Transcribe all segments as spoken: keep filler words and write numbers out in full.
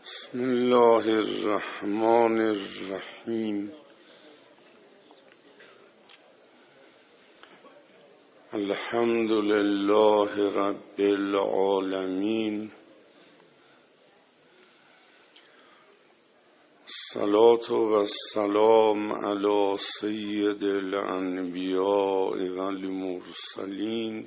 بسم الله الرحمن الرحیم. الحمد لله رب العالمین. الصلاة و السلام علی سید الانبیاء و المرسلین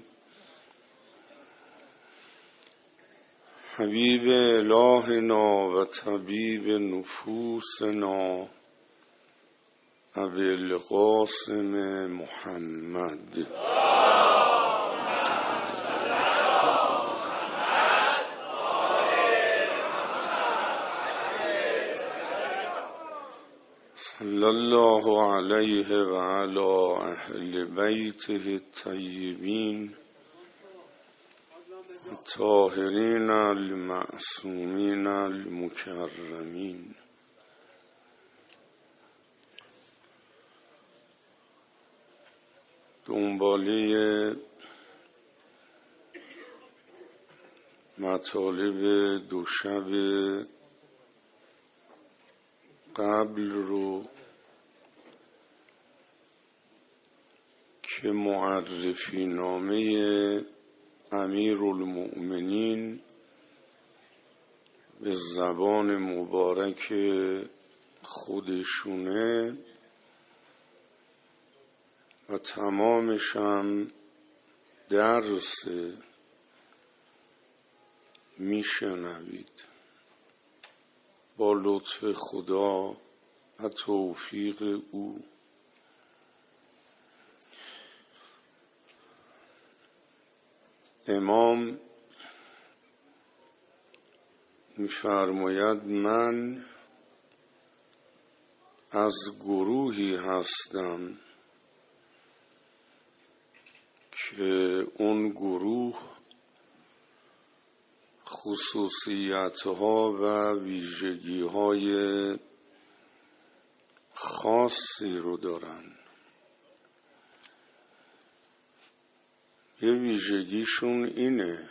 حبیب الهنا و طبیب نفوسنا ابی القاسم محمد. صلی الله علیه و علی اهل بیته الطیبین الطاهرین المعصومین المکرمین. دنباله مطالب دو شب قبل رو که معرفی نامه امیرالمؤمنین به زبان مبارک خودشونه و تمامش هم درس میشنوید با لطف خدا و توفیق او. امام می‌فرماید من از گروهی هستم که اون گروه خصوصیت‌ها و ویژگی‌های خاصی رو دارن. یه ویژگیشون اینه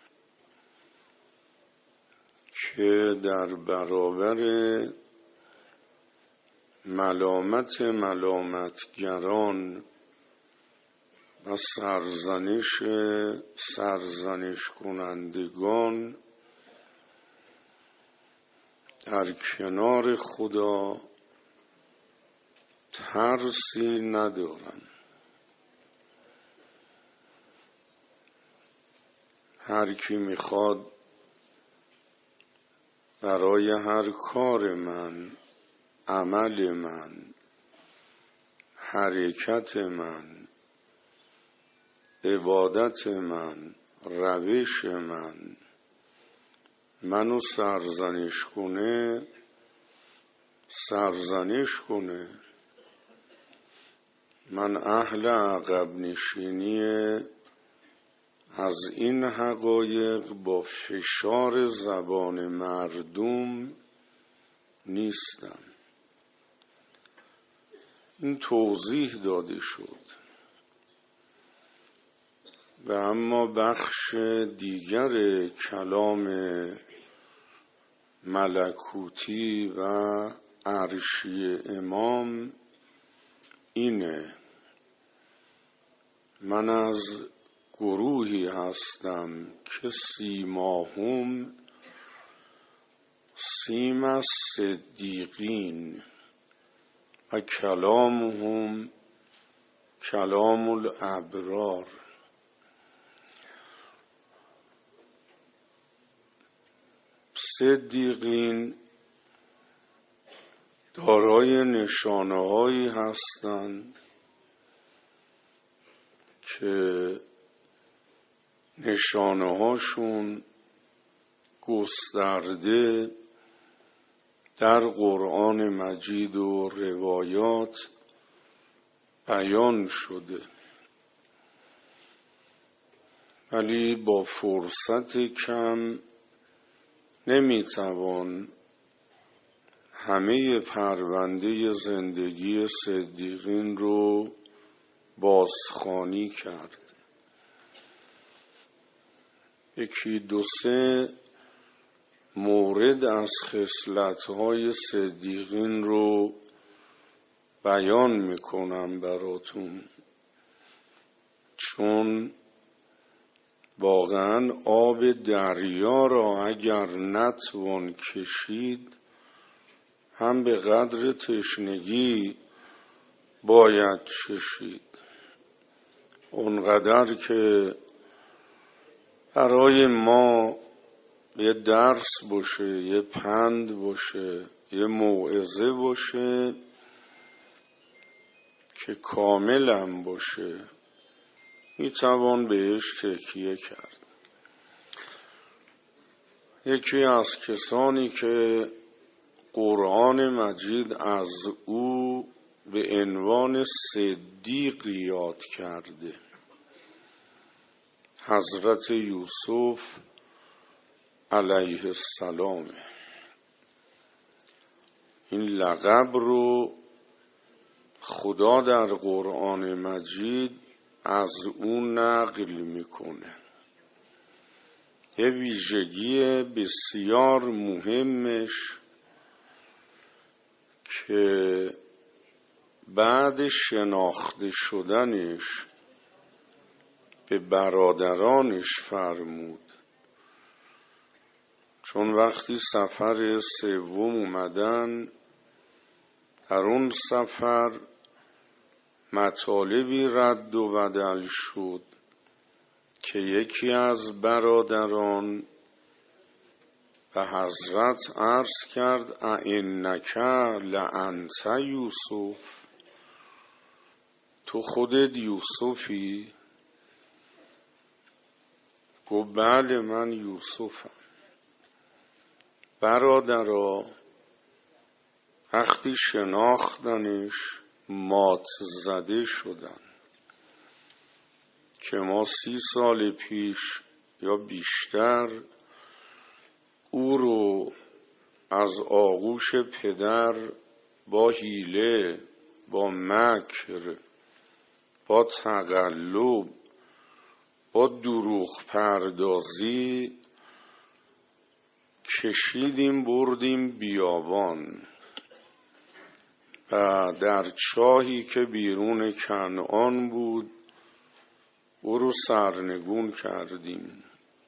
که در برابر ملامت ملامتگران و سرزنش سرزنش کنندگان در کنار خدا ترسی ندارن. هر کی میخواد برای هر کار من، عمل من، حرکت من، عبادت من، روش من منو سرزنش کنه سرزنش کنه. من اهل عقب نشینی از این حقایق با فشار زبان مردم نیستم. این توضیح داده شد و اما بخش دیگر کلام ملکوتی و عرشی امام اینه: من از گروهی هستم که سیماهم سیم الصدیقین و کلامهم کلام الابرار. صدیقین دارای نشانه‌هایی هستند که نشانه‌هاشون گسترده در قرآن مجید و روایات بیان شده، ولی با فرصت کم نمیتوان همه پرونده زندگی صدیقین رو بازخوانی کرد. یکی دو سه مورد از خصلت‌های صدیقین رو بیان میکنم براتون، چون واقعا آب دریا را اگر نتوان کشید هم به قدر تشنگی باید چشید. اونقدر که برای ما یه درس باشه، یه پند باشه، یه موعظه باشه که کاملم باشه، میتوان بهش تکیه کرد. یکی از کسانی که قرآن مجید از او به عنوان صدیق یاد کرده، حضرت یوسف علیه السلام. این لقب رو خدا در قرآن مجید از او نقل میکنه. یه ویژگی بسیار مهمش که بعد شناخته شدنش به برادرانش فرمود، چون وقتی سفر سوم اومدن، در اون سفر مطالبی رد و بدل شد که یکی از برادران به حضرت عرض کرد ائنک لانت یوسف، تو خودت یوسفی؟ گفت بله من یوسفم. برادرها وقتی شناختنش مات زده شدن که ما سی سال پیش یا بیشتر او رو از آغوش پدر با حیله، با مکر، با تقلب، با دروغ پردازی کشیدیم بردیم بیابان و در چاهی که بیرون کنعان بود او رو سرنگون کردیم.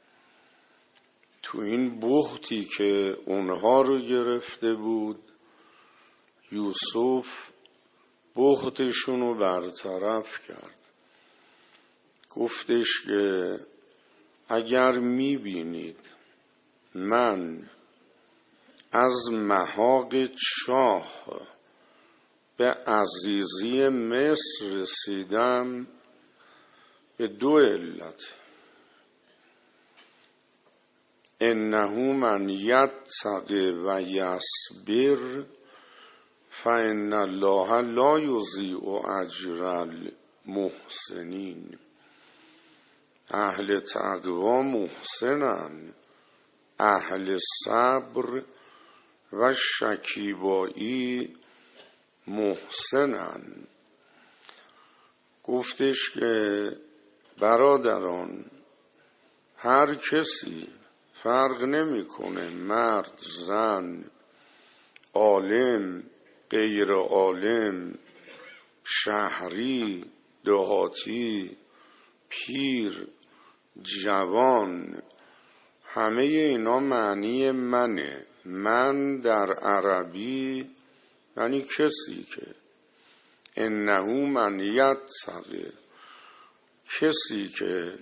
تو این بهتی که اونها رو گرفته بود، یوسف بهتشون رو برطرف کرد. گفتش که اگر میبینید من از محاق چاه به عزیزی مصر رسیدم، به دو علت: انه من یتقی و یصبر فان الله لا یضیع اجر المحسنین. اهل تقوا محسنن، اهل صبر و شکیبایی محسنن. گفتش که برادران، هر کسی فرق نمیکنه، مرد، زن، عالم، غیر عالم، شهری، دهاتی، پیر، جوان، همه اینا معنی منه. من در عربی یعنی کسی که انه من یتقی، کسی که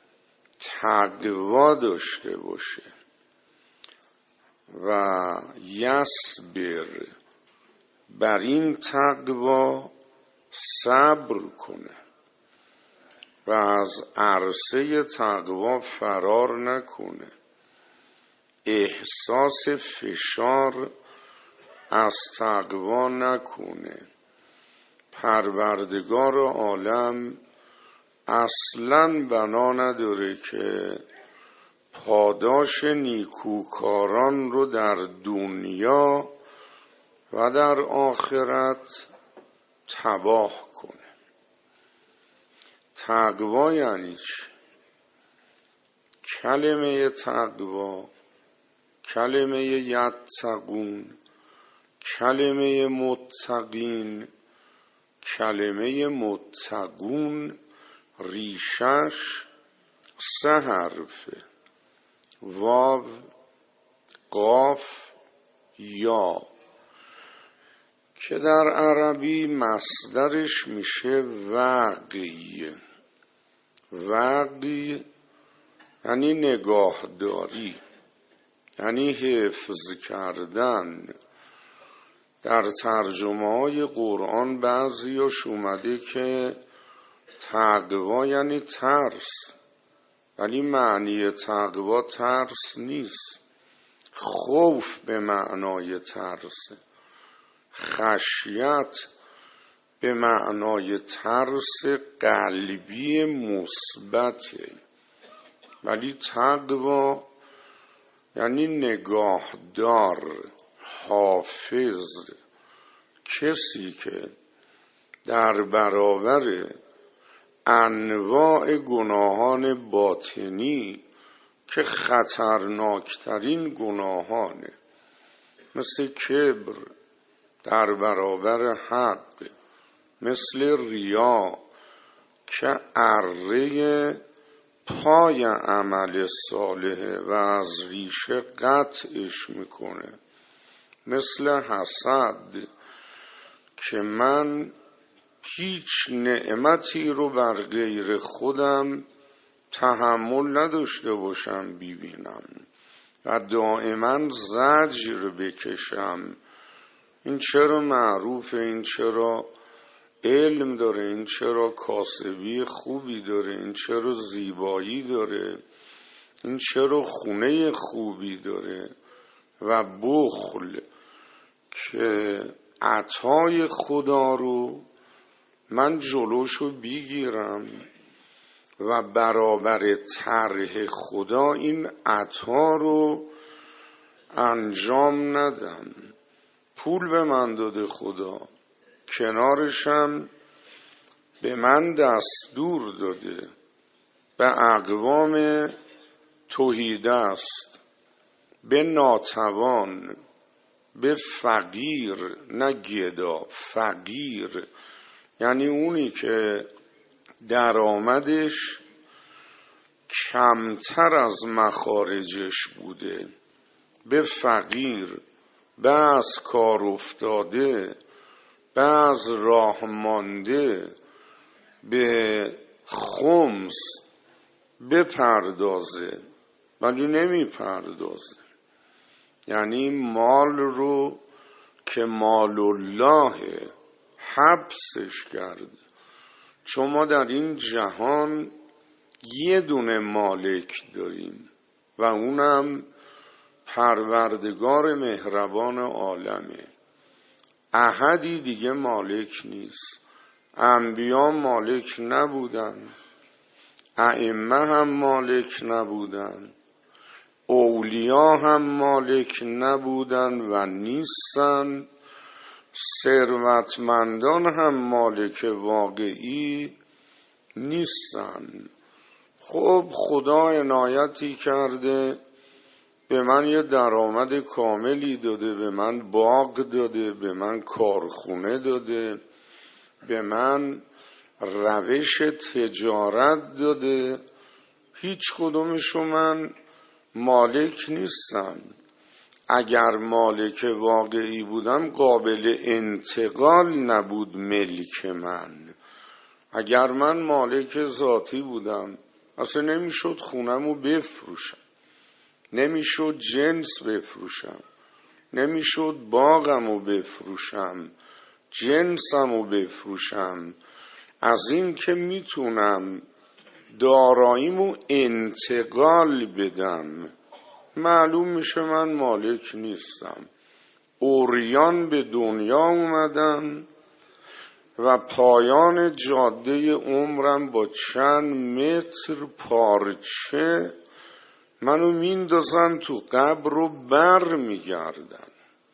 تقوا داشته باشه و یصبر، بر این تقوا صبر کنه و از عرصه تقوا فرار نکنه، احساس فشار از تقوا نکنه. پروردگار عالم اصلاً بنا نداره که پاداش نیکوکاران رو در دنیا و در آخرت تباه کنه. تقوا یعنی چی؟ کلمه تقوا کلمه یتقون، کلمه متقین. کلمه متقون ریشش سه حرفه: واو، قاف، یا، که در عربی مصدرش میشه وقی. وقی یعنی نگاهداری، یعنی حفظ کردن. در ترجمه های قرآن بعضیاش اومده که تقوا یعنی ترس، ولی معنی تقوا ترس نیست. خوف به معنای ترس، خشیت به معنای ترس قلبی مثبته، ولی تقوا یعنی نگاهدار، حافظ، کسی که در برابر انواع گناهان باطنی که خطرناکترین گناهانه، مثل کبر در برابر حق، مثل ریا که اره پای عمل صالحه و از ریشه قطعش میکنه، مثل حسد که من هیچ نعمتی رو بر غیر خودم تحمل نداشته باشم ببینم و دائما زجر بکشم. این چرا معروفه، این چرا علم داره، این چرا کاسبی خوبی داره، این چرا زیبایی داره، این چرا خونه خوبی داره. و بخل که عطای خدا رو من جلوشو بگیرم و برابر طرح خدا این عطا رو انجام ندم. پول به من داده خدا، کنارشم به من دستور داده به اقوام توحید است، به ناتوان، به فقیر، نه گدا، فقیر یعنی اونی که درآمدش کمتر از مخارجش بوده، به فقیر، به از کار افتاده، به از راه مانده، به خمس بپردازه ولی نمی پردازه. یعنی مال رو که مال الله حبسش کرده. چون ما در این جهان یه دونه مالک داریم و اونم پروردگار مهربان عالمه. احدی دیگه مالک نیست. انبیا مالک نبودن، ائمه هم مالک نبودن، اولیا هم مالک نبودن و نیستن، ثروتمندان هم مالک واقعی نیستن. خب خدا عنایتی کرده، به من یه درآمد کاملی داده، به من باغ داده، به من کارخونه داده، به من روش تجارت داده. هیچ کدومشو من مالک نیستم. اگر مالک واقعی بودم قابل انتقال نبود ملک من. اگر من مالک ذاتی بودم اصلا نمیشد خونمو بفروشم، نمیشد جنس بفروشم، نمیشد باغمو بفروشم، جنسمو بفروشم. از این که میتونم داراییمو انتقال بدم معلوم میشه من مالک نیستم. اوریان به دنیا اومدم و پایان جاده عمرم با چند متر پارچه منو میندازن تو قبر رو بر میگردن.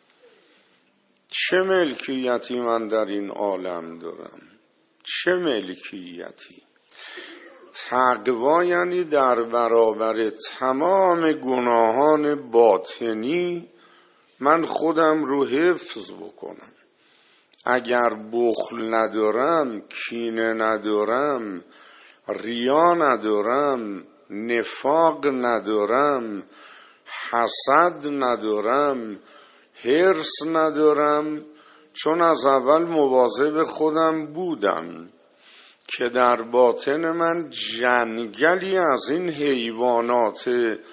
چه ملکیتی من در این عالم دارم؟ چه ملکیتی؟ تقوا یعنی در برابر تمام گناهان باطنی من خودم رو حفظ بکنم. اگر بخل ندارم، کینه ندارم، ریا ندارم، نفاق ندارم، حسد ندارم، حرص ندارم، چون از اول مواظب خودم بودم که در باطن من جنگلی از این حیوانات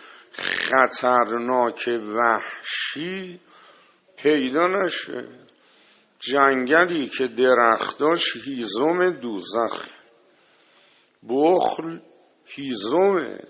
خطرناک وحشی پیدا نشه، جنگلی که درختاش هیزم دوزخ، بخل هیزمه،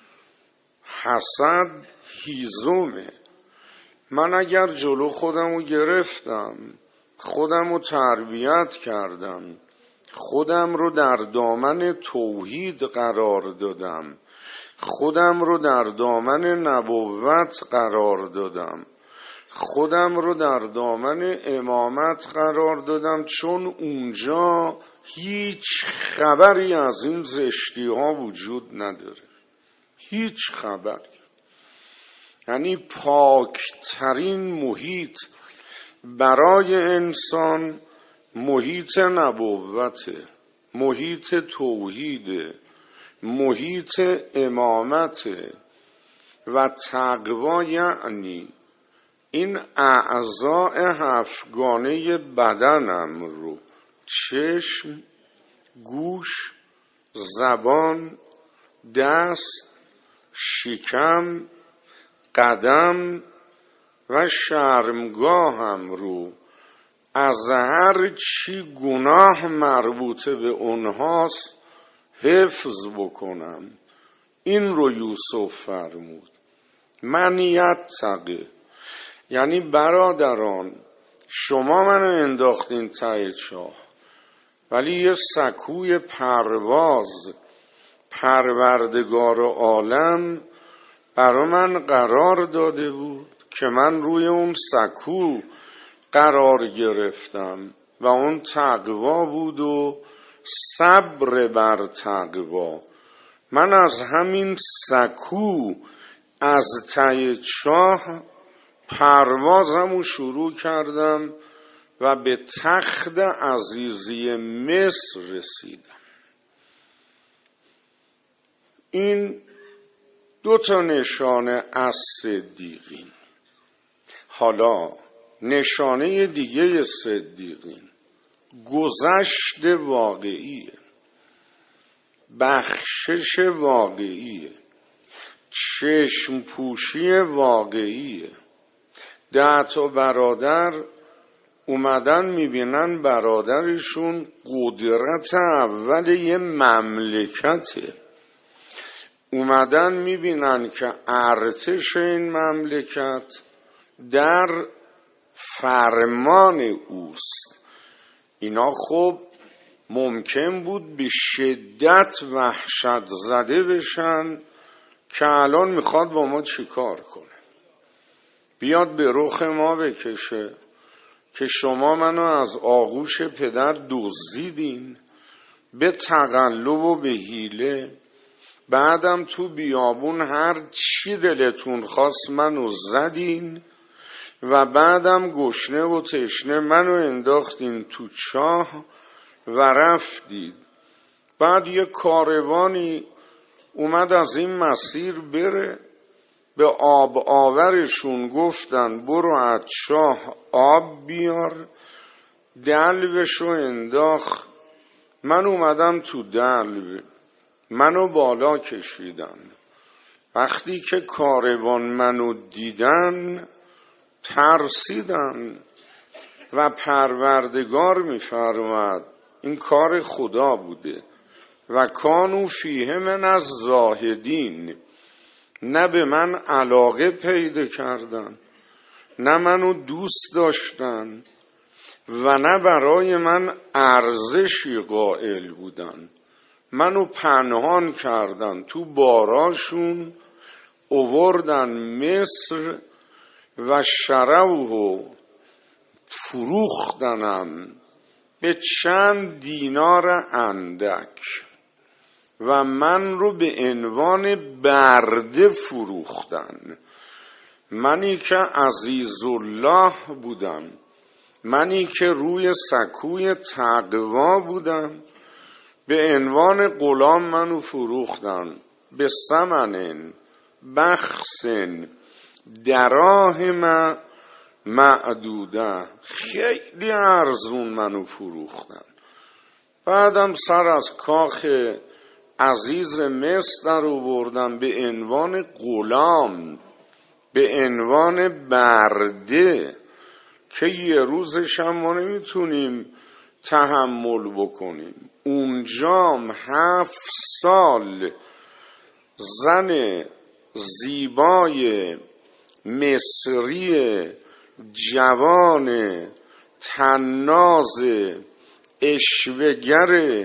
حسد هیزمه. من اگر جلو خودم رو گرفتم، خودم رو تربیت کردم، خودم رو در دامن توحید قرار دادم، خودم رو در دامن نبوت قرار دادم، خودم رو در دامن امامت قرار دادم، چون اونجا هیچ خبری از این زشتی ها وجود نداره، هیچ خبری. یعنی پاکترین محیط برای انسان محیط نبوته، محیط توحیده، محیط امامته. و تقوا یعنی این اعضاء هفتگانه بدنم رو، چشم، گوش، زبان، دست، شکم، قدم و شرمگاهم رو از هر چی گناه مربوطه به اونهاست حفظ بکنم. این رو یوسف فرمود. من یتقی، یعنی برادران شما منو انداختین ته چاه، ولی یه سکوی پرواز پروردگار عالم برا من قرار داده بود که من روی اون سکو قرار گرفتم و اون تقوا بود و صبر بر تقوا. من از همین سکو از ته چاه پروازمو شروع کردم و به تخت عزیزی مصر رسیدم. این دو تا نشانه از صدیقین. حالا نشانه دیگه صدیقین گذشت واقعیه، بخشش واقعیه، چشم پوشی واقعیه. ده تا برادر اومدن میبینن برادرشون قدرت اول یه مملکته، اومدن میبینن که ارتش این مملکت در فرمان اوست. اینا خب ممکن بود به شدت وحشت زده بشن که الان میخواد با ما چیکار کنه، بیاد به رخ ما بکشه که شما منو از آغوش پدر دزدیدین به تقلب و به حیله، بعدم تو بیابون هر چی دلتون خواست منو زدین و بعدم گشنه و تشنه منو انداختین تو چاه و رفتید. بعد یه کاروانی اومد از این مسیر بره، به آب آورشون گفتن برو از چاه آب بیار، دلوشو انداخت. من اومدم تو دلو، منو بالا کشیدن. وقتی که کاروان منو دیدن ترسیدن و پروردگار میفرماد این کار خدا بوده و کانو فیه من از زاهدین، نه به من علاقه پیدا کردن، نه منو دوست داشتن و نه برای من ارزشی قائل بودن. منو پنهان کردن، تو باراشون اووردن مصر و شروه فروختنم به چند دینار اندک و من رو به عنوان برده فروختن. منی که عزیز الله بودم، منی که روی سکوی تقوا بودم، به عنوان غلام منو فروختن. به ثمن بخس دراهم معدوده، خیلی ارزون منو فروختن. بعدم سر از کاخ عزیز مصر در آوردم به عنوان غلام، به عنوان برده که یه روزش هم ما نمیتونیم تحمل بکنیم. اونجام هفت سال زن زیبای مصری جوان طناز عشوه‌گر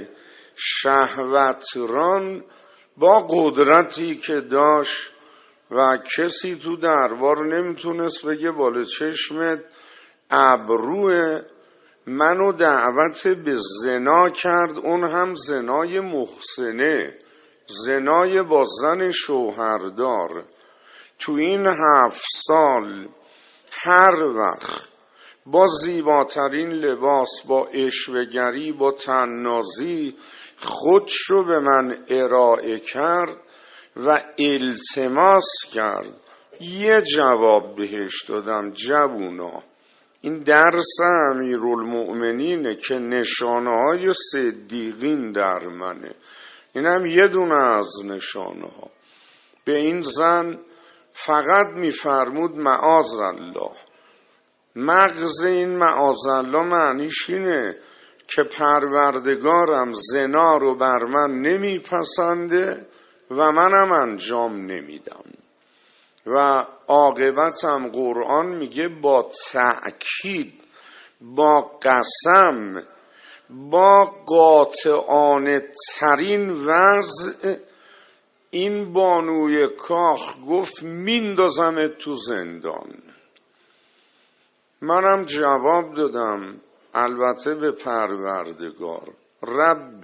شهوتران با قدرتی که داشت و کسی تو دربار نمیتونست بگه بالا چشمت ابروه، منو دعوت به زنا کرد، اون هم زنای محسنه، زنای با زن شوهردار. تو این هفت سال هر وقت با زیباترین لباس، با عشوه‌گری، با طنازی خودشو به من ارائه کرد و التماس کرد. یه جواب بهش دادم: جوونا، این درس امیرالمؤمنینه که نشانه های صدیقین در منه. اینم یه دونه از نشانه ها. به این زن فقط میفرمود معاذالله. مغز این معاذالله معنیش اینه که پروردگارم زنا رو بر من نمیپسنده و منم انجام نمیدم. و عاقبتم قرآن میگه با تأکید، با قسم، با قاطعانه ترین وضع این بانوی کاخ گفت میندازمت تو زندان. منم جواب دادم البته به پروردگار: رب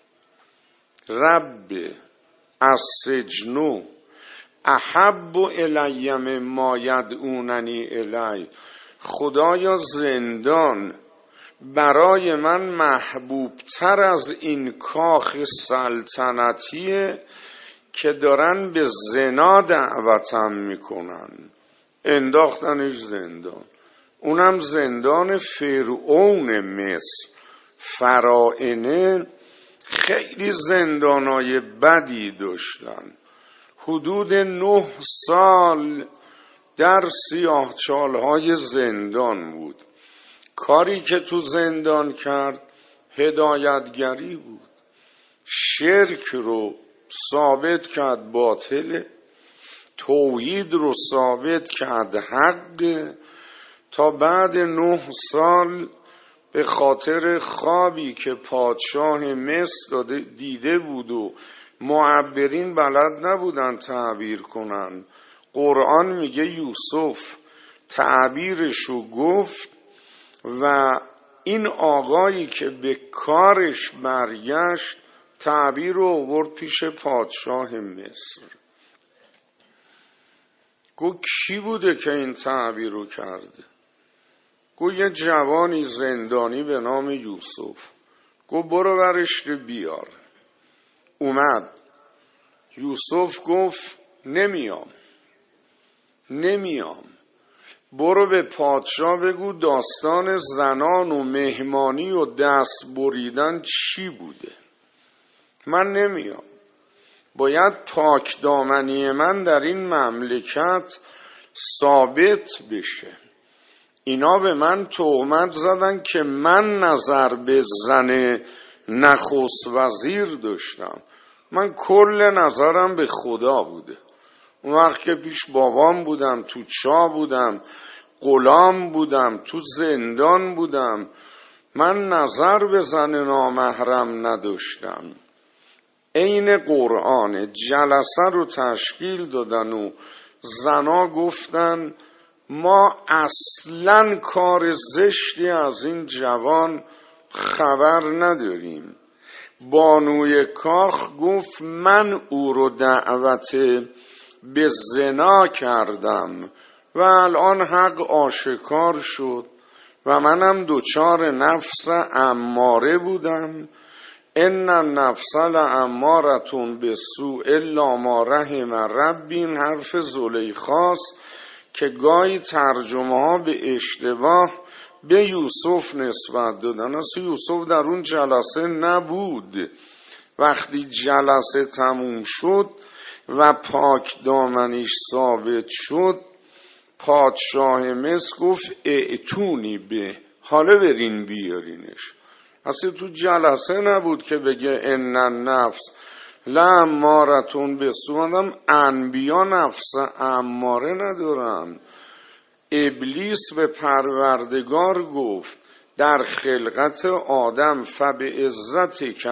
رب السجن احب الی مما یدعوننی الی. خدایا زندان برای من محبوب تر از این کاخ سلطنتیه که دارن به زنا دعوتم میکنن. انداختنش زندان، اونم زندان فرعون مصر. فراعنه خیلی زندانای بدی داشتن. حدود نه سال در سیاهچالهای زندان بود. کاری که تو زندان کرد هدایتگری بود. شرک رو ثابت کرد باطله، توحید رو ثابت کرد حق. تا بعد نه سال به خاطر خوابی که پادشاه مصر دیده بود و معبرین بلد نبودن تعبیر کنن، قرآن میگه یوسف تعبیرشو گفت و این آقایی که به کارش برگشت تعبیر رو آورد پیش پادشاه مصر. گو کی بوده که این تعبیر رو کرده؟ گو یه جوانی زندانی به نام یوسف. گو برو ورش بیار. اومد. یوسف گفت نمیام نمیام برو به پادشاه بگو داستان زنان و مهمانی و دست بریدن چی بوده. من نمیام. باید پاک دامنی من در این مملکت ثابت بشه. اینا به من تهمت زدن که من نظر به زن نخست وزیر داشتم. من کل نظرم به خدا بوده. اون وقت که پیش بابام بودم، تو چاه بودم، غلام بودم، تو زندان بودم، من نظر به زن نامحرم نداشتم. عین قرآن جلسه رو تشکیل دادن و زنا گفتن ما اصلاً کار زشتی از این جوان خبر نداریم. بانوی کاخ گفت من او رو دعوت به زنا کردم و الان حق آشکار شد و منم دوچار نفس اماره بودم. ان النفس لامارة بالسوء الا ما رحم ربی، این حرف زلیخاست که گاهی ترجمه ها به اشتباه به یوسف نسبت دادن. اصلا یوسف در اون جلسه نبود. وقتی جلسه تموم شد و پاک دامنیش ثابت شد، پادشاه مصر گفت ائتونی به، حالا برین بیارینش. اصلا تو جلسه نبود که بگه ان النفس لامارة بالسوء. انبیا نفس اماره ندارن. ابلیس به پروردگار گفت در خلقت آدم فبعزتک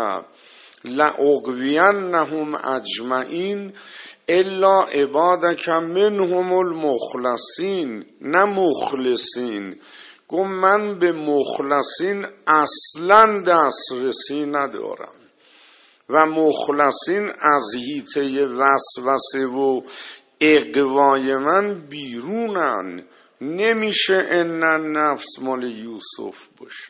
لأغوینهم اجمعین الا عبادک منهم المخلصین، نه مخلصین. گفت من به مخلصین اصلا دسترسی ندارم و مخلصین از حیطه وسوسه و اغوای من بیرونن. نمیشه ان النفس مال یوسف باشه.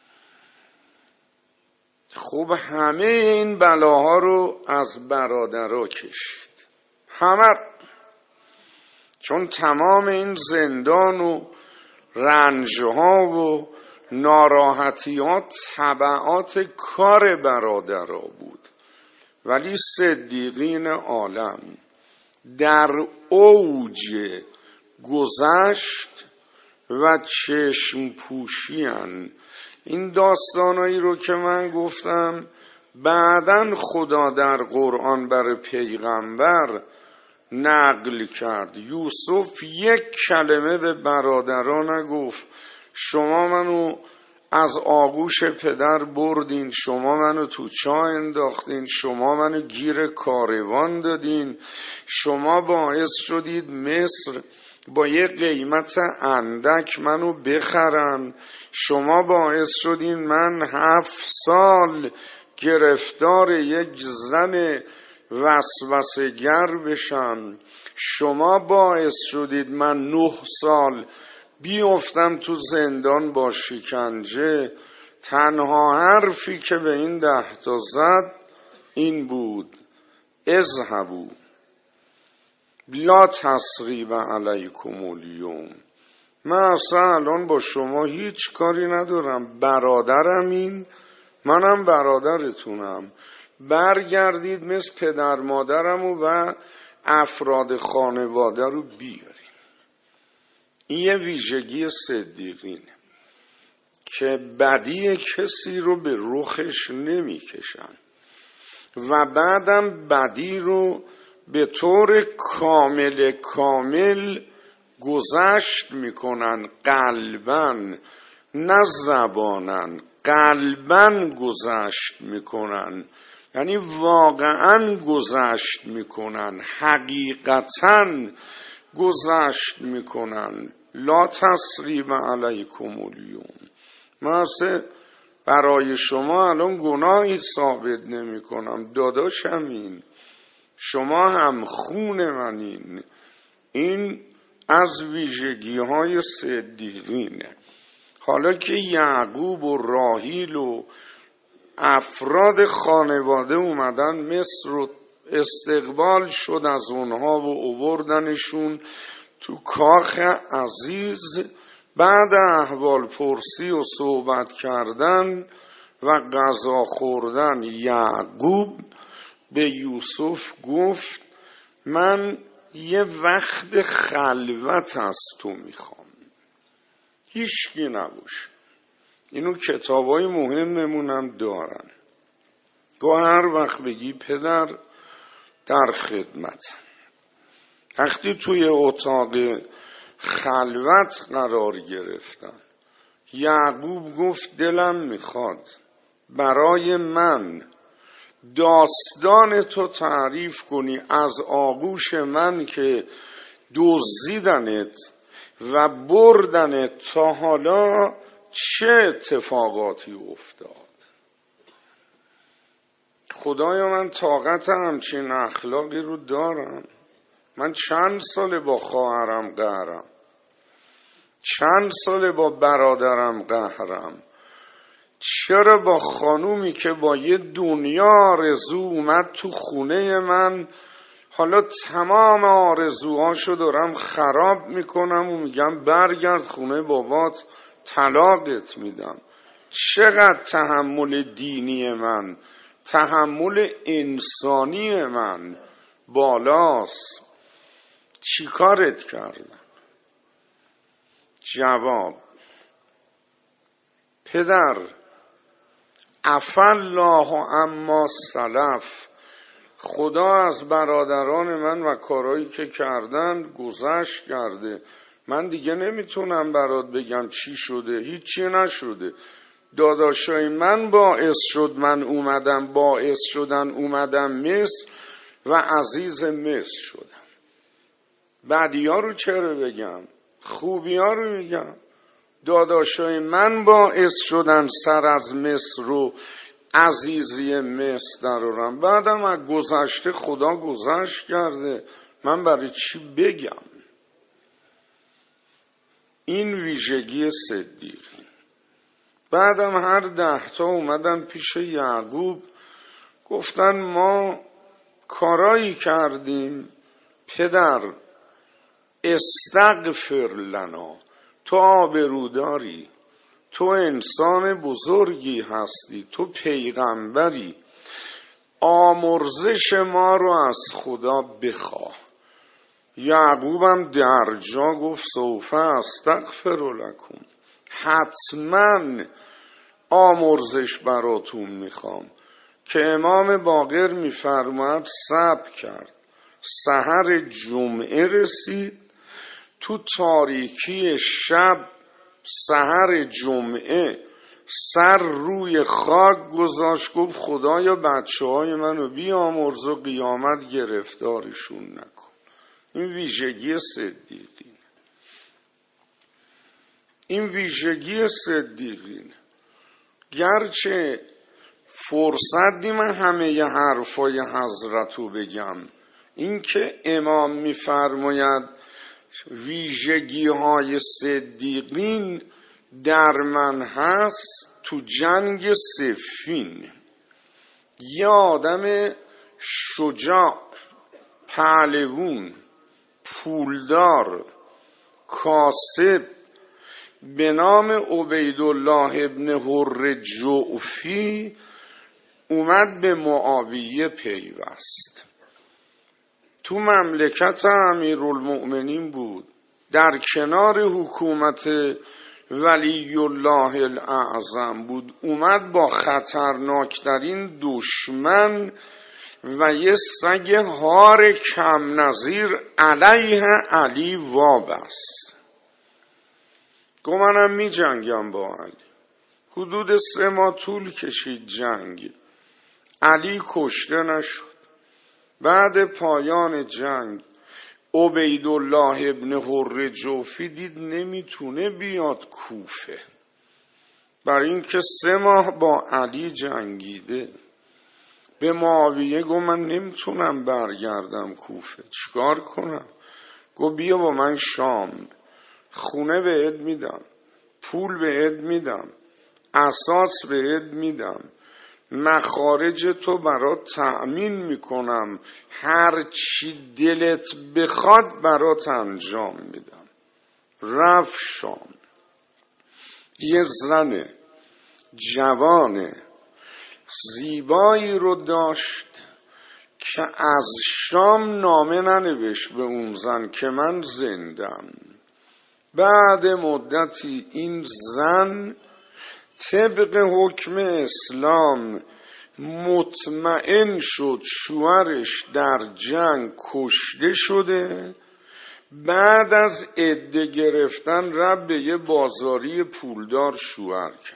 خب همه این بلاها رو از برادرها کشید، همه، چون تمام این زندان و رنجها و ناراحتیات تبعات کار برادرها بود. ولی صدیقین عالم در اوج گذشت و چشم پوشیان. این داستانایی رو که من گفتم بعداً خدا در قرآن برای پیغمبر نقل کرد. یوسف یک کلمه به برادران نگفت شما منو از آغوش پدر بردین، شما منو تو چاه انداختین، شما منو گیر کاروان دادین، شما باعث شدید مصر با یه قیمت اندک منو بخرن، شما باعث شدین من هفت سال گرفتار یک زن وسوسه‌گر بشم، شما باعث شدید من نه سال بیفتم تو زندان با شکنجه. تنها حرفی که به این ده تا زد این بود اذهبوا لا تثریب علیکم الیوم. من اصلا الان با شما هیچ کاری ندارم، برادرم این، منم برادرتونم، برگردید مثل پدر مادرم و افراد خانواده رو بیاریم. این یه ویژگی صدیقینه که بدی کسی رو به رخش نمی کشن و بعدم بدی رو به طور کامل کامل گذشت میکنن، قلبن نه زبانن، قلبن گذشت میکنن، یعنی واقعا گذشت میکنن، حقیقتا گذشت میکنن. لا تثریب علیکم الیوم. من برای شما الان گناهی ثابت نمی کنم، داداشم این، شما هم خون منین. این از ویژگی های صدیقینه. حالا که یعقوب و راحیل و افراد خانواده اومدن مصر رو استقبال شد از اونها و اووردنشون تو کاخ عزیز. بعد احوال پرسی و صحبت کردن و غذا خوردن، یعقوب به یوسف گفت من یه وقت خلوت از تو میخوام، هیچکی نباشه. اینو کتابای مهممونم دارن. گاه هر وقت بگی پدر در خدمتم. وقتی توی اتاق خلوت قرار گرفتن، یعقوب گفت دلم میخواد برای من داستان تو تعریف کنی از آغوش من که دزدیدنت و بردنت تا حالا چه اتفاقاتی افتاد. خدایا من طاقت همچین اخلاقی رو دارم؟ من چند ساله با خواهرم قهرم، چند ساله با برادرم قهرم، چرا با خانومی که با یه دنیا آرزو اومد تو خونه من حالا تمام آرزوهاشو دارم خراب میکنم و میگم برگرد خونه بابات طلاقت میدم؟ چقدر تحمل دینی من، تحمل انسانی من بالاست؟ چی کارت کردم؟ جواب: پدر، عفی الله عما سلف، خدا از برادران من و کارهایی که کردن گذشت کرده. من دیگه نمیتونم برات بگم چی شده، هیچی نشده. داداشای من باعث شد من اومدم، باعث شدن اومدم مصر و عزیز مصر شدم. بدی ها رو چرا بگم؟ خوبی ها رو میگم. داداشای من باعث شدن سر از مصر رو عزیزی مصر درارم. بعدم از گذشته خدا گذشت کرده، من برای چی بگم؟ این ویژگی صدیقین. بعدم هر ده تا اومدن پیش یعقوب گفتن ما کارایی کردیم، پدر استغفر لنا، تو آبروداری، تو انسان بزرگی هستی، تو پیغمبری، آمرزش ما رو از خدا بخواه. یعقوبم در جا گفت سوف استغفر لکم، حتما آمرزش براتون میخوام. که امام باقر میفرماید صبر کرد، سحر جمعه رسید، تو تاریکی شب سحر جمعه سر روی خاک گذاشت، گفت خدایا بچه های منو بیامرز و قیامت گرفتارشون نکن. این ویژگی صدیقین، این ویژگی صدیقین. گرچه فرصت نی من همه ی حرفای حضرت رو بگم، این که امام میفرماید ویژگی های صدیقین در من هست، تو جنگ صفین یه آدم شجاع، پهلوون، پولدار، کاسب به نام عبیدالله ابن حر جعفی اومد به معاویه پیوست. تو مملکت امیرالمؤمنین بود، در کنار حکومت ولی الله الاعظم بود. اومد با خطرناکترین دشمن و یه سگ هار کم نظیر علیه علی وابست. گفت منم می جنگم با علی. حدود سه ماه طول کشید جنگ. علی کشته نشد. بعد پایان جنگ عبیدالله ابن حر جعفی دید نمیتونه بیاد کوفه، برای اینکه سه ماه با علی جنگیده. به معاویه گفت من نمیتونم برگردم کوفه، چیکار کنم؟ گفت بیا با من شام، خونه بهت میدم، پول بهت میدم، اساس بهت میدم، مخارج تو برات تأمین میکنم، هر چی دلت بخواد برات انجام میدم. رفت شام. یه زن جوان زیبایی رو داشت که از شام نامه ننوشت به اون زن که من زندم. بعد مدتی این زن طبق حکم اسلام مطمئن شد شوهرش در جنگ کشته شده. بعد از عده گرفتن رفت به یه بازاری پولدار شوهر کرد.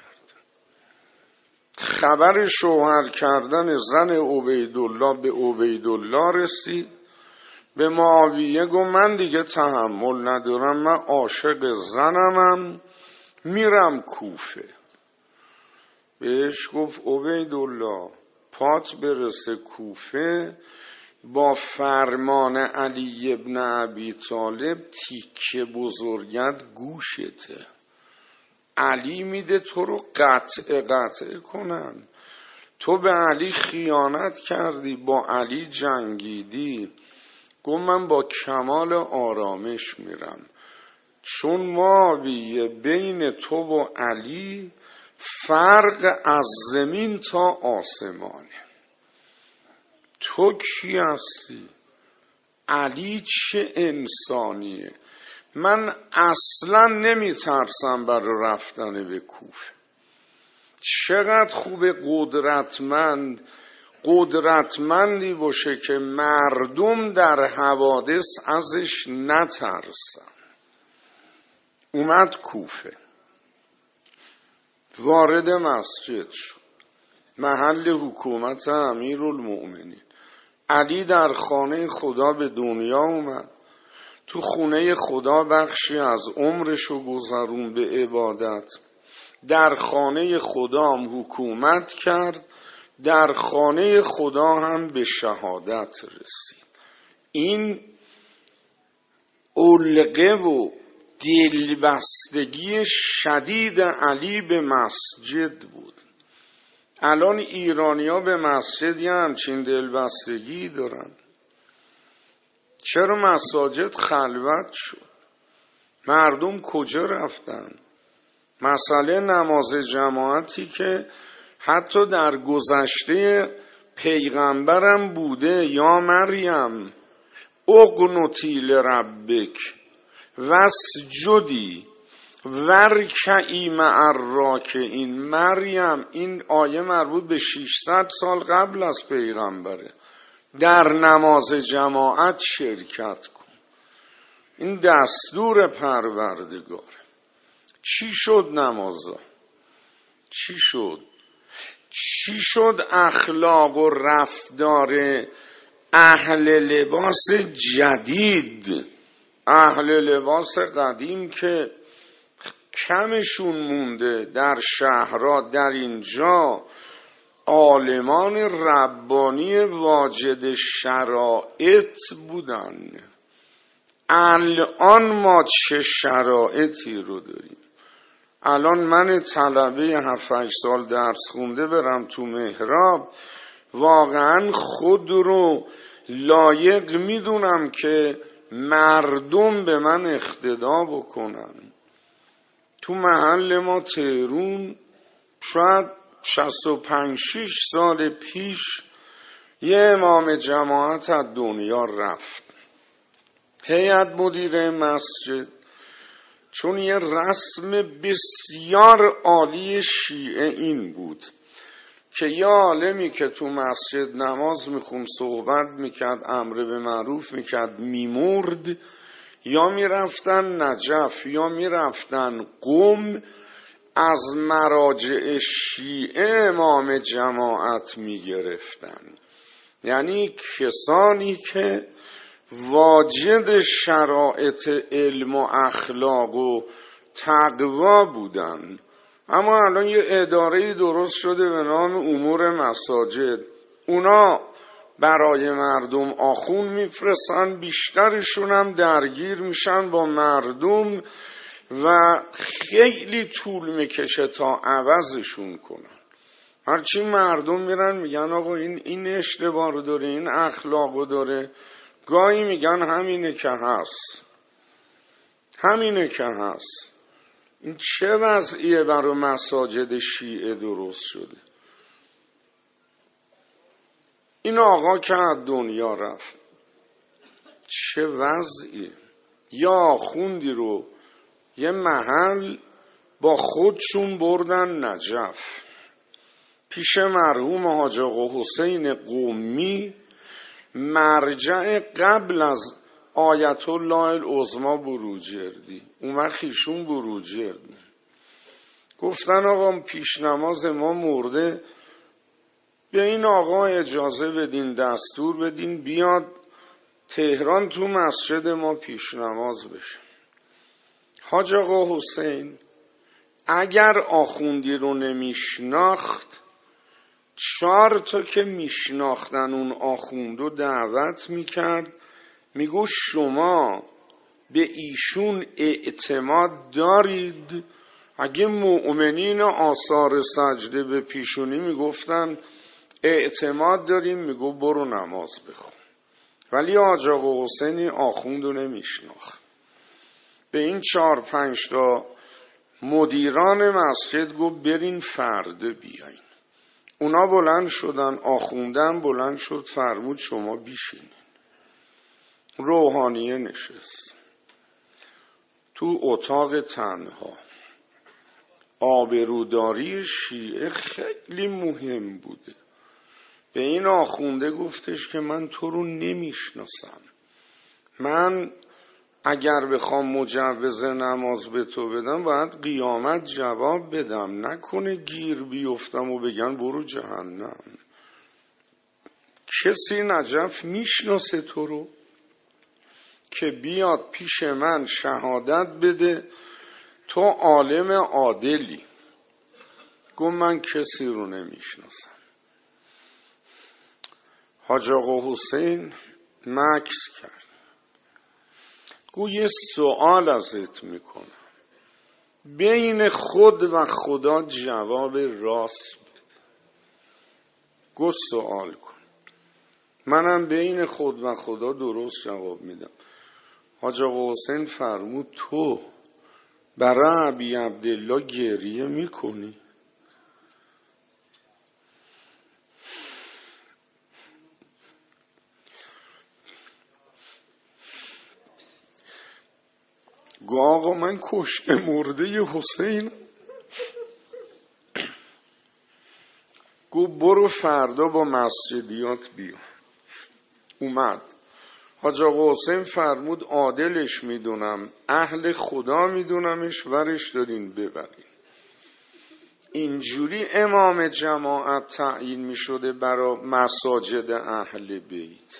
خبر شوهر کردن زن عبیدالله به عبیدالله رسید. به معاویه گفت من دیگه تحمل ندارم، من عاشق زنمم، میرم کوفه. بهش گفت عبیدالله پات برسه کوفه، با فرمان علی ابن ابی طالب تیکه بزرگت گوشته. علی میده تو رو قطع قطع کنن. تو به علی خیانت کردی، با علی جنگیدی. گفت من با کمال آرامش میرم، چون مابیه بین تو و علی فرق از زمین تا آسمانه. تو کی هستی؟ علی چه انسانیه؟ من اصلا نمی ترسم برای رفتن به کوفه. چقدر خوب قدرتمند قدرتمندی باشه که مردم در حوادث ازش نترسن. اومد کوفه، وارد مسجد شد، محل حکومت امیرالمؤمنین. علی در خانه خدا به دنیا اومد، تو خونه خدا بخشی از عمرشو گذرون به عبادت. در خانه خدا هم حکومت کرد، در خانه خدا هم به شهادت رسید. این علقه و دلبستگی شدید علی به مسجد بود. الان ایرانی‌ها به مسجد یه همچین دلبستگی دارن. چرا مساجد خلوت شد؟ مردم کجا رفتن؟ مسئله نماز جماعتی که حتی در گذشته پیغمبرم بوده، یا مریم اقنتی لربک واسجدی ورکعی مع الراکعین. مریم، این آیه مربوط به ششصد سال قبل از پیغمبره. در نماز جماعت شرکت کن، این دستور پروردگاره. چی شد نمازا؟ چی شد؟ چی شد اخلاق و رفتار اهل لباس جدید؟ اهل لباس قدیم که کمشون مونده در شهرها. در اینجا عالمان ربانی واجد شرایط بودن. الان ما چه شرایطی رو داریم؟ الان من طلبه هفت هشت سال درس خونده برم تو محراب، واقعا خود رو لایق میدونم که مردم به من اقتدا بکنن. تو محل ما تهرون شاید شصت و پنج شش سال پیش یه امام جماعت از دنیا رفت. هیئت مدیره مسجد، چون یه رسم بسیار عالی شیعه این بود که یه عالمی که تو مسجد نماز میخون صحبت میکرد، امر به معروف میکرد، میمرد، یا میرفتن نجف یا میرفتن قم، از مراجع شیعه امام جماعت میگرفتن. یعنی کسانی که واجد شرایط علم و اخلاق و تقوا بودن. اما الان یه اداره درست شده به نام امور مساجد، اونا برای مردم آخون میفرستن، بیشترشون هم درگیر میشن با مردم و خیلی طول میکشه تا عوضشون کنن. هرچی مردم میرن میگن آقا این این اشتباه رو داره، این اخلاق رو داره، گاهی میگن همینه که هست، همینه که هست. این چه وضعیه برای مساجد شیعه درست شده؟ این آقا که از دنیا رفت چه وضعیه؟ یا آخوندی رو یه محل با خودشون بردن نجف، پیش مرحوم حاج آقا حسین قمی، مرجع قبل از آیت الله العظمی بروجردی. اون وقت ایشون بروجرد گفتن آقا پیش نماز ما مرده، به این آقا اجازه بدین، دستور بدین بیاد تهران تو مسجد ما پیش نماز بشه. حاج آقا حسین اگر آخوندی رو نمیشناخت چهار تا که میشناختن اون آخوندو دعوت میکرد، میگو شما به ایشون اعتماد دارید؟ اگه مؤمنین آثار سجده به پیشونی میگفتن اعتماد داریم، میگو برو نماز بخون. ولی حاج آقا حسینی آخوندو نمیشناخت. به این چهار پنج تا مدیران مسجد گو برین فردا بیاین. اونا بلند شدن، آخوندن بلند شد، فرمود شما بیشینین. روحانیه نشست تو اتاق تنها. آبروداری شیعه خیلی مهم بوده. به این آخونده گفتش که من تو رو نمیشناسم، من اگر بخوام مجوز نماز به تو بدم باید قیامت جواب بدم، نکنه گیر بیفتم و بگن برو جهنم. کسی نجف میشناسه تو رو که بیاد پیش من شهادت بده تو عالم عادلی؟ گفت من کسی رو نمیشناسم. حاج آقا حسین مکث کرد. گو یه سوال ازت میکنم، بین خود و خدا جواب راست بده. گو سوال کن. منم بین خود و خدا درست جواب میدم. حاج آقا حسین فرمود تو برای ابی عبدالله گریه میکنی؟ گو آقا من کشته مرده ی حسین. گو برو فردا با مسجدیات بیا. اومد. حاج آقا حسین فرمود عادلش میدونم، اهل خدا میدونمش، ورش دارین ببرین. اینجوری امام جماعت تعیین میشده برای مساجد اهل بیت.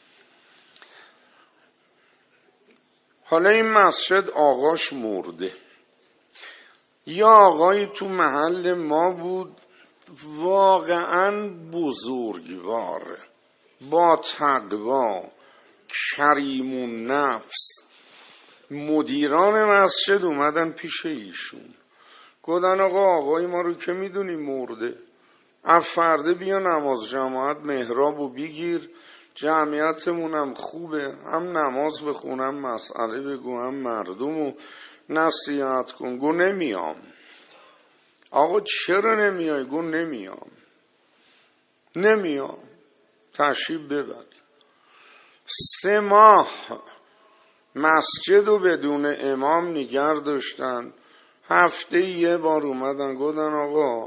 حالا این مسجد آقاش مرده. یا آقایی تو محل ما بود واقعا بزرگوار، با تقوا، کریم النفس. مدیران مسجد اومدن پیش ایشون، گفتن آقا آقای ما رو که میدونی مرده، از فردا بیا نماز جماعت محراب و بگیر، جمعیتمون هم خوبه، هم نماز بخونم، مسئله بگو، هم مردم رو نصیحت کن. گو نمیام. آقا چرا نمیای؟ گو نمیام. نمیام. تشریف ببر. سه ماه مسجد رو بدون امام نگر داشتن. هفته یه بار اومدن گفتن آقا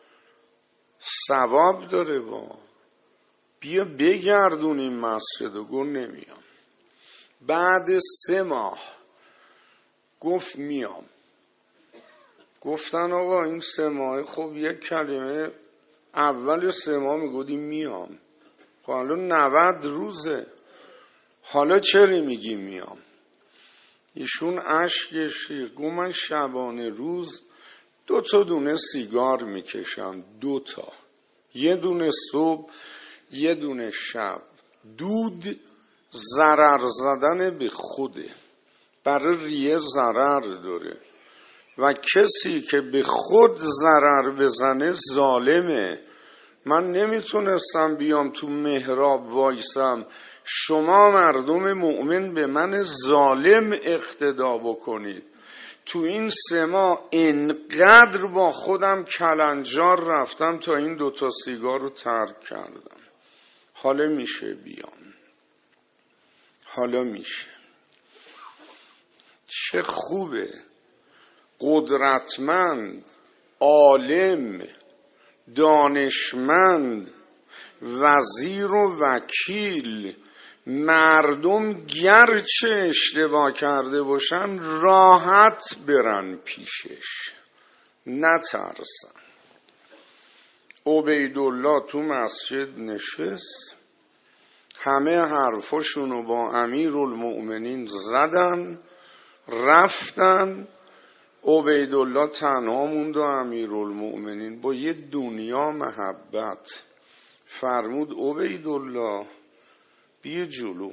ثواب داره، با بیا بگردونیم مسجد رو. گفت نمیام. بعد سه ماه گفت میام. گفتن آقا این سه ماه خب یک کلمه اول سه ماه میگودیم میام، خب حالا نود روزه، حالا چرا میگی میام؟ ایشون اشکش گفت من شبانه روز دو تا دونه سیگار میکشم، دو تا، یه دونه صبح یه دونه شب. دود ضرر زدن به خوده، برای ریه ضرر داره و کسی که به خود ضرر بزنه ظالمه. من نمیتونستم بیام تو محراب وایسم شما مردم مؤمن به من ظالم اقتدا بکنید. تو این سه ماه انقدر با خودم کلنجار رفتم تا این دوتا سیگار رو ترک کردم. حالا میشه بیام، حالا میشه. چه خوبه قدرتمند، عالم، دانشمند، وزیر و وکیل، مردم گرچه اشتباه کرده باشن راحت برن پیشش، نترسن. عبیدالله تو مسجد نشست، همه حرفاشونو با امیرالمؤمنین زدن، رفتن. عبیدالله تنها موند و امیرالمؤمنین با یه دنیا محبت فرمود عبیدالله بیا جلو،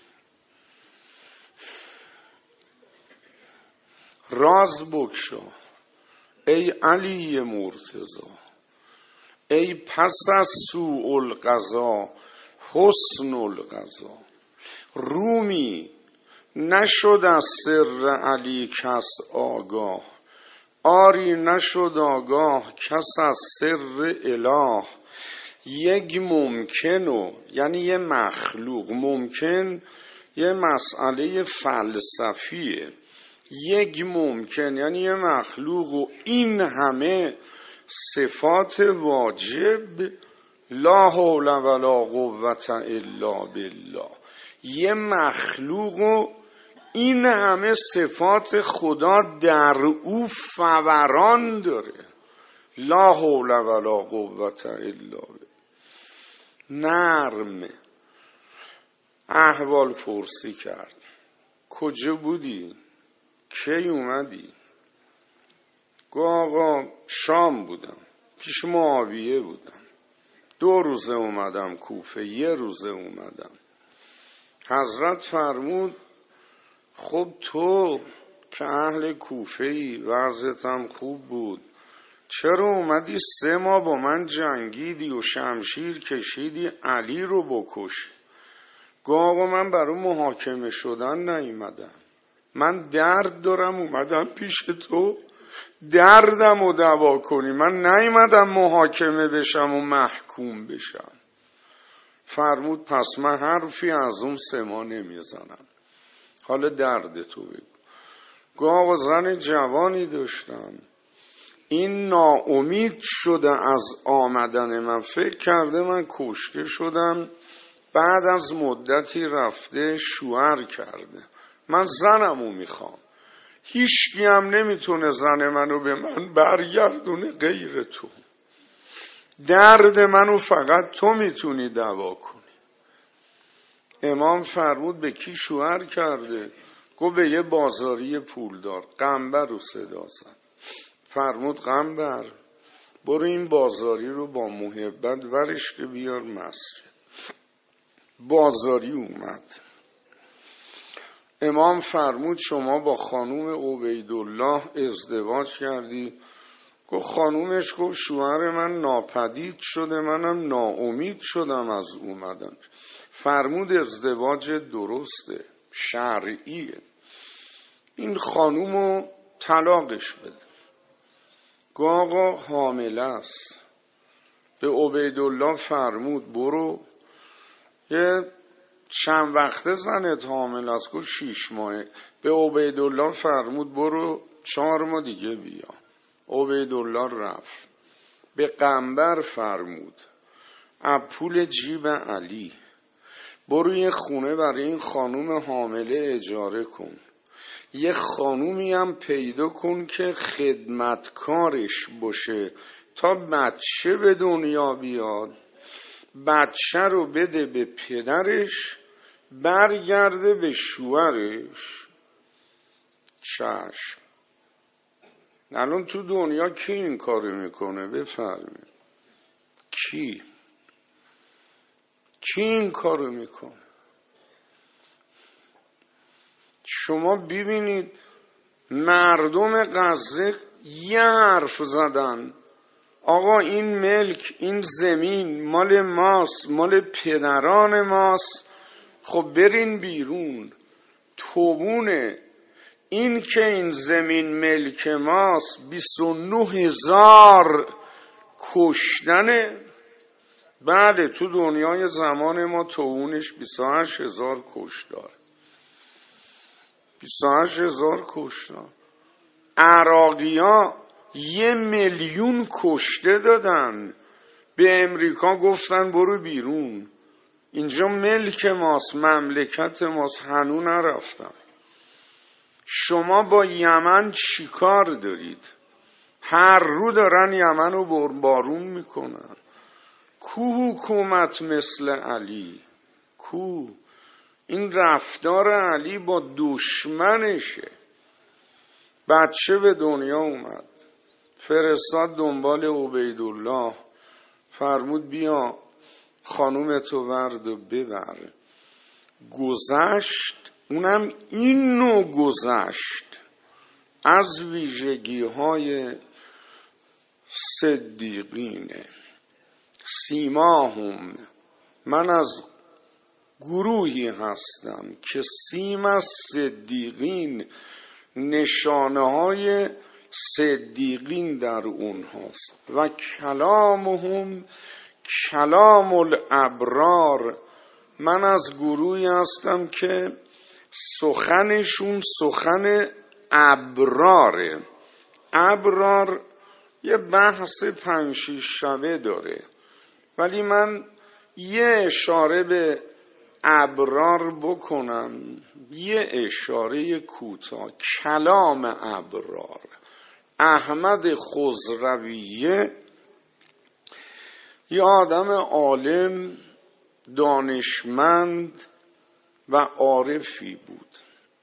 راز بگشا ای علی مرتضی، ای پس از سوء القضا حسن القضا. رومی نشد از سر علی کس آگاه، آری نشد آگاه کس از سر اله. یک ممکن و یعنی یه مخلوق، ممکن یه مسئله فلسفیه، یک ممکن یعنی یه مخلوق و این همه صفات واجب، لا حول ولا قوة الا بالله. یه مخلوق و این همه صفات خدا در او فوران داره، لا حول ولا قوة الا بالله. نرم احوال پرسی کرد، کجا بودی؟ کی اومدی؟ گو آقا شام بودم، پیش معاویه بودم، دو روزه اومدم کوفه، یه روزه اومدم. حضرت فرمود خب تو که اهل کوفه‌ای وضعت هم خوب بود، چرا اومدی سه ماه با من جنگیدی و شمشیر کشیدی علی رو بکشی؟ گو آقا من برای محاکمه شدن نیومدم، من درد دارم اومدم پیش تو دردم رو دوا کنی، من نیومدم محاکمه بشم و محکوم بشم. فرمود پس من حرفی از اون سه ماه نمیزنم، حالا درد تو بگو. گو آقا زن جوانی داشتم، این ناامید شده از آمدن من، فکر کرده من کشته شدم، بعد از مدتی رفته شوهر کرده، من زنمو میخوام، هیچکی هم نمیتونه زن منو به من برگردونه غیر تو، درد منو فقط تو میتونی دوا کنی. امام فرمود به کی شوهر کرده؟ گو به یه بازاری پولدار. قنبر رو صدا زد، فرمود قنبر برو این بازاری رو با محبت ورش بیار مسجد. بازاری اومد، امام فرمود شما با خانوم عبیدالله ازدواج کردی؟ گفت خانومش گفت شوهر من ناپدید شده، منم ناامید شدم از اومدن. فرمود ازدواج درسته، شرعیه، این خانومو طلاقش بده. گفت آقا حامله است. به عبیدالله فرمود برو یه چند وقته زنت حامل است؟ گفت شیش ماهه. به عبیدالله فرمود برو چهار ماه دیگه بیا. عبیدالله رفت. به قنبر فرمود از پول جیب علی برو یه خونه برای این خانوم حامله اجاره کن، یه خانومی هم پیدا کن که خدمتکارش باشه تا بچه به دنیا بیاد، بچه رو بده به پدرش برگرده به شوهرش. چشم. الان تو دنیا کی این کارو میکنه؟ بفرمایید کی کی این کارو میکنه؟ شما ببینید مردم غزه یه حرف زدن، آقا این ملک، این زمین مال ماست، مال پدران ماست، خب برین بیرون. توبونه این که این زمین ملک ماست بیست و نه هزار کشتنه. بله تو دنیای زمان ما توبونش بیست و هشت هزار کشتار، بیست و هشت هزار کشتار. عراقی ها یه میلیون کشته دادن، به امریکا گفتن برو بیرون، اینجا ملک ماست، مملکت ماست، هنو نرفتن. شما با یمن چی کار دارید؟ هر رو دارن یمن رو بمبارون میکنن. کو حکومت مثل علی؟ کو؟ این رفتار علی با دشمنشه. بچه به دنیا اومد، فرستاد دنبال عبیدالله، فرمود بیا خانومتو ورد و ببر. گذشت، اونم این نوع گذشت از ویژگی های صدیقینه. سیماهم، من از گروهی هستم که سیم از صدیقین، نشانه های صدیقین در اونهاست. و کلامهم کلام الابرار، من از گروهی هستم که سخنشون سخن ابراره. ابرار یه بحث پنج شیش شبه داره، ولی من یه اشاره به ابرار بکنم، یه اشاره کوتاه. کلام ابرار، احمد خضرویه یه آدم عالم، دانشمند و عارفی بود.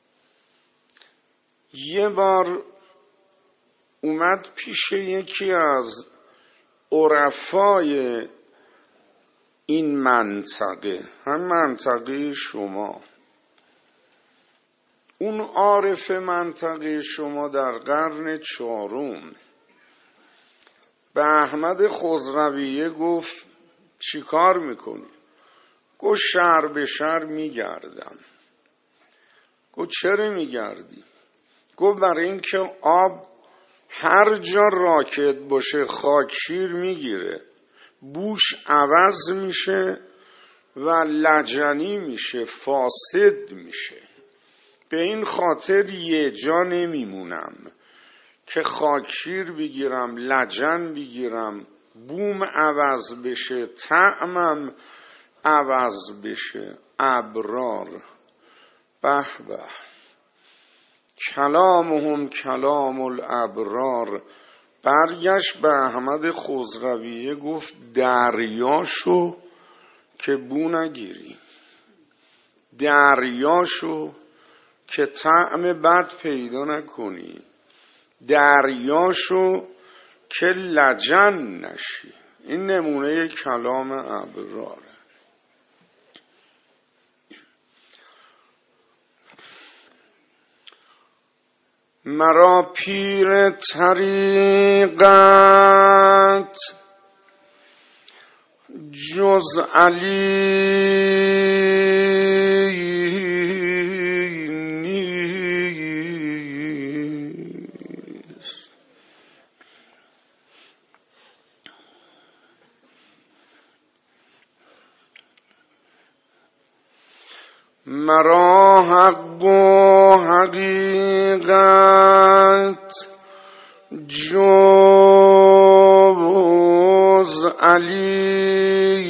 یه بار اومد پیش یکی از عرفای این منطقه، هم منطقه شما. اون عارف منطقه شما در قرن چهارم به احمد خضرویه گفت چی کار میکنی؟ گفت شهر به شهر میگردم. گفت چرا میگردی؟ گفت برای اینکه آب هر جا راکد باشه خاکشیر میگیره، بوش عوض میشه و لجنی میشه، فاسد میشه. به این خاطر یه جا نمیمونم که خاکشیر بگیرم، لجن بگیرم، بوم عوض بشه، طعمم عوض بشه. ابرار، به به، کلامهم کلام الابرار. برگشت به احمد خضرویه گفت دریاشو که بو نگیری، دریاشو که طعم بد پیدا نکنی، دریاشو که لجن نشی. این نمونه کلام ابراره. مرا پیر طریقت جز علی نیست. مرا حق و حقیقت جز علی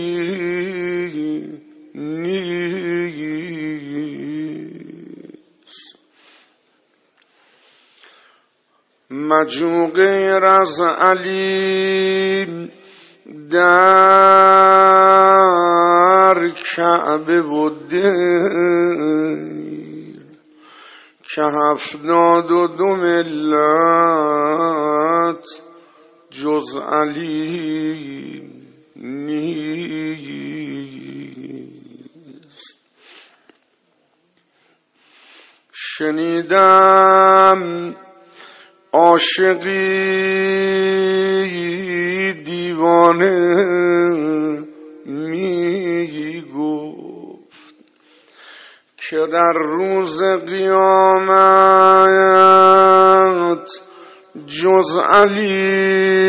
نیست. مجو غیر از علی در کعبه و دیر، که هفتاد و دو ملت جز علی نیست. شنیدم عاشقی دیوانه می گفت که در روز قیامت جز علی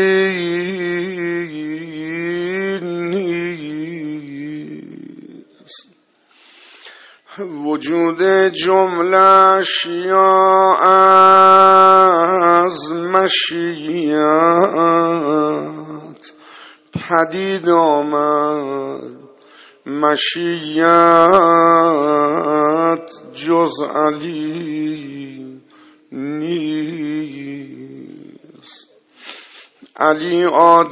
نیست. وجود جمله اشیا از مشیت پدید آمد، مشیت جز علی نیست. علی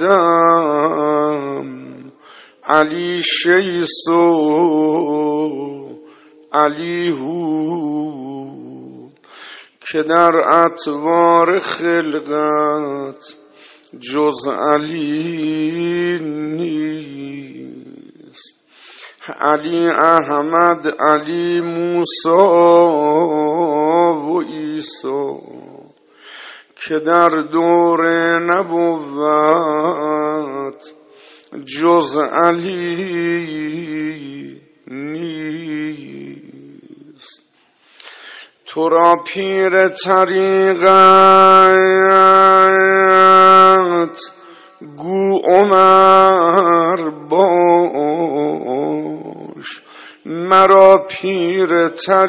آدم، علی شیس و علی هود، که در اطوار خلقت جز علی نیست. علی احمد، علی موسی و عیسی که در دور نبوت جز علی نیست. تو را پیر طریقت گو عمر باش، مرا پیر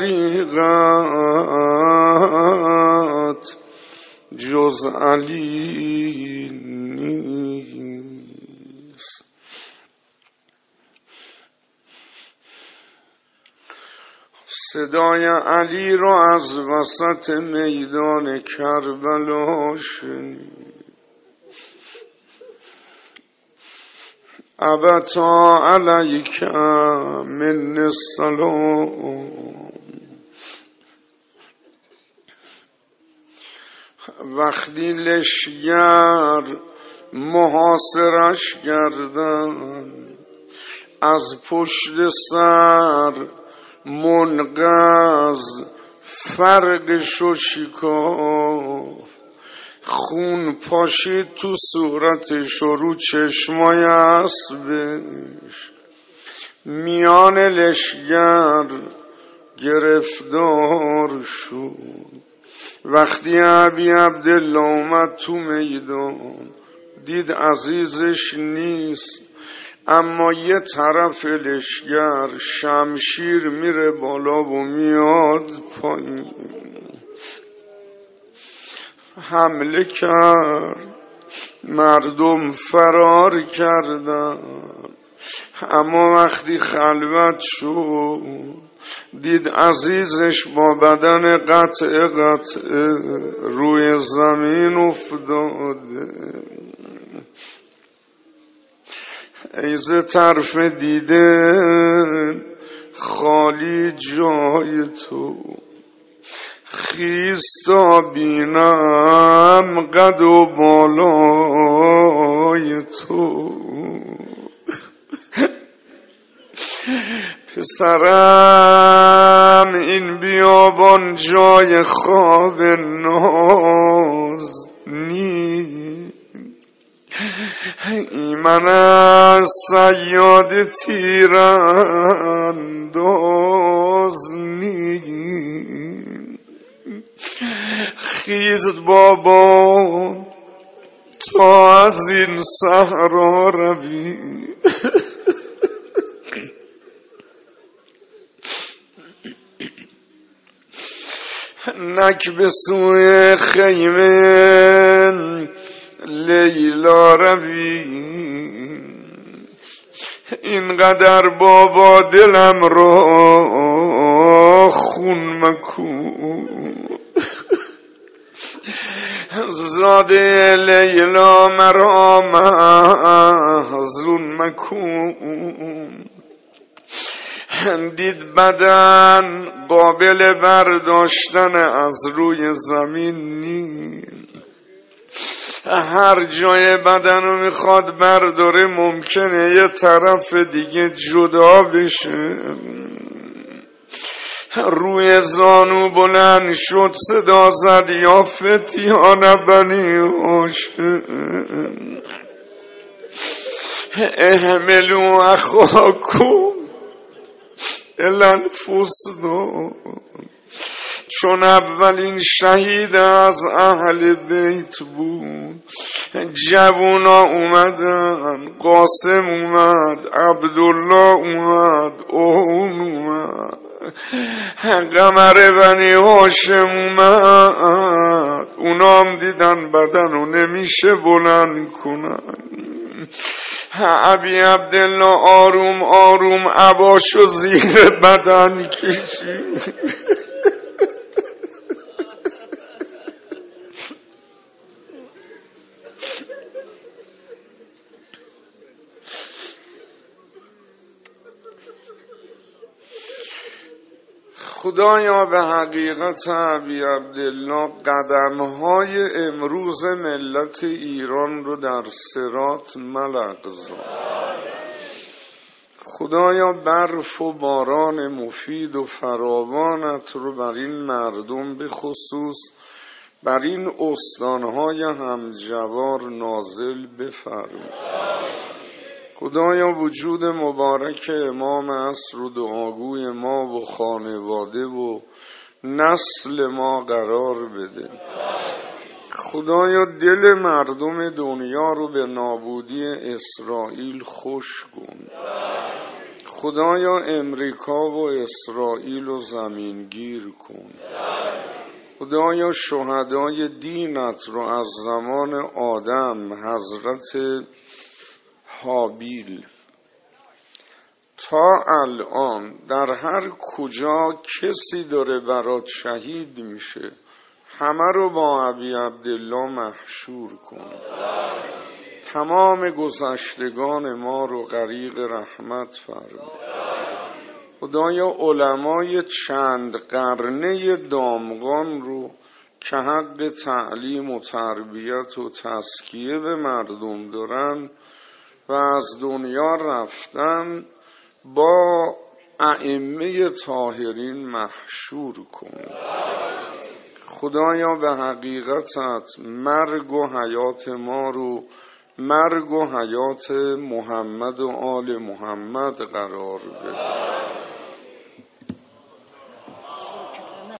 طریقت جز علی نیست. صدای علی را از وسط میدان کربلا شنید. ابتا علیک من السلام. وقتی لشگر محاصرش کردن، از پشت سر منقذ فرقش و شکاف، خون پاشید تو صورتش و رو چشمای اسبش. میان لشگر گرفتار شد. وقتی ابی عبدالله اومد تو میدان، دید عزیزش نیست، اما یه طرف لشگر شمشیر میره بالا و میاد پایین. حمله کرد، مردم فرار کردن، اما وقتی خلوت شد دید عزیزش با بدن قطع قطع روی زمین افتاده. ایز طرف دیده خالی جای تو، خیز تا بینم قد و بالای تو. پسرم این بیابان جای خواب ناز نی، ایمن از صیاد تیرانداز نی. خیز بابا تا از این صحرا روی. نک به سوی خیمه لیلا روی، اینقدر بابا دلم را خون مکن. زاده لیلا مرا محزون مکن. دید بدن قابل برداشتن از روی زمین نیست. هر جای بدن رو میخواد برداره ممکنه یه طرف دیگه جدا بشه. روی زانو بلند شد، صدا زد یا فتیان بنی هاشم احملوا اخاکم الی الفسطاط. چون اولین شهید از اهل بیت بود، جوونا اومدن، قاسم اومد، عبدالله اومد، اون اومد، قمر بنی هاشم اومد. اونام دیدن بدن رو نمیشه بلند کنن. ابی عبدالله آروم آروم عباشو زیر بدن کشید. خدایا به حقیقت ابی عبدالله قدمهای امروز ملت ایران رو در صراط ملغزان. خدایا برف و باران مفید و فراوانت رو بر این مردم به خصوص بر این استانهای همجوار نازل بفرما. خدایا وجود مبارک امام عصر و دعاگوی ما و خانواده و نسل ما قرار بده. خدایا دل مردم دنیا رو به نابودی اسرائیل خوش کن. خدایا امریکا و اسرائیل رو زمینگیر کن. خدایا شهدای دینت رو از زمان آدم حضرت هابیل تا الان در هر کجا کسی داره برات شهید میشه همه رو با ابی عبدالله محشور کن. تمام گذشتگان ما رو غریق رحمت فرما. خدایا علمای چند قرنه دامغان رو که حق تعلیم و تربیت و تزکیه به مردم دارن و از دنیا رفتن با ائمه طاهرین محشور کن. خدایا به حقیقتت مرگ و حیات ما رو مرگ و حیات محمد و آل محمد قرار بده.